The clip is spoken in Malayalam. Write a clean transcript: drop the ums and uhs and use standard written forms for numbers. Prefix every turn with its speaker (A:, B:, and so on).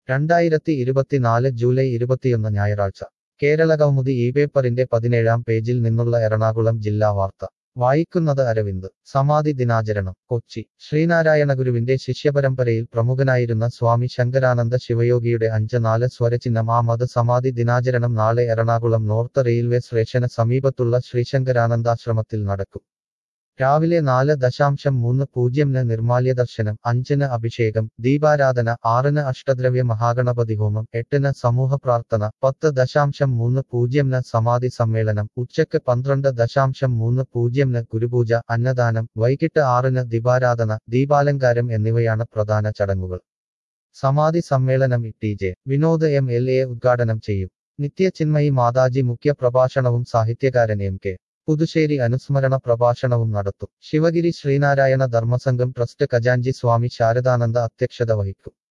A: 2024 ജൂലൈ 21 ഞായറാഴ്ച കേരളകൗമുദി ഈ പേപ്പറിന്റെ 17-ാം പേജിൽ നിന്നുള്ള എറണാകുളം ജില്ലാ വാർത്ത വായിക്കുന്നത് അരവിന്ദ് സമാധി ദിനാചരണം കൊച്ചി ശ്രീനാരായണഗുരുവിന്റെ ശിഷ്യപരമ്പരയിൽ പ്രമുഖനായിരുന്ന സ്വാമി ശങ്കരാനന്ദ ശിവയോഗിയുടെ 5-4 സ്വരചിഹ്നം ആമത് സമാധി ദിനാചരണം നാളെ എറണാകുളം നോർത്ത് റെയിൽവേ സ്റ്റേഷന് സമീപത്തുള്ള ശ്രീശങ്കരാനന്ദാശ്രമത്തിൽ നടക്കും രാവിലെ 4:30-ന് നിർമാല്യദർശനം, 5-ന് അഭിഷേകം, ദീപാരാധന, 6-ന് അഷ്ടദ്രവ്യ മഹാഗണപതി ഹോമം, 8-ന് സമൂഹ പ്രാർത്ഥന, 10:30-ന് സമാധി സമ്മേളനം, ഉച്ചയ്ക്ക് 12:30-ന് ഗുരുപൂജ, അന്നദാനം, വൈകിട്ട് 6-ന് ദീപാരാധന, ദീപാലങ്കാരം എന്നിവയാണ് പ്രധാന ചടങ്ങുകൾ. സമാധി സമ്മേളനം ടി.ജെ. വിനോദ് എം.എൽ.എ. ഉദ്ഘാടനം ചെയ്യും. നിത്യചിന്മയി മാതാജി മുഖ്യ പ്രഭാഷണവും സാഹിത്യകാരൻ എം.കെ. പുതുശ്ശേരി അനുസ്മരണ പ്രഭാഷണവും നടത്തും. ശിവഗിരി ശ്രീനാരായണ ധർമ്മസംഘം ട്രസ്റ്റ് ഖജാൻജി സ്വാമി ശാരദാനന്ദ അധ്യക്ഷത വഹിക്കും.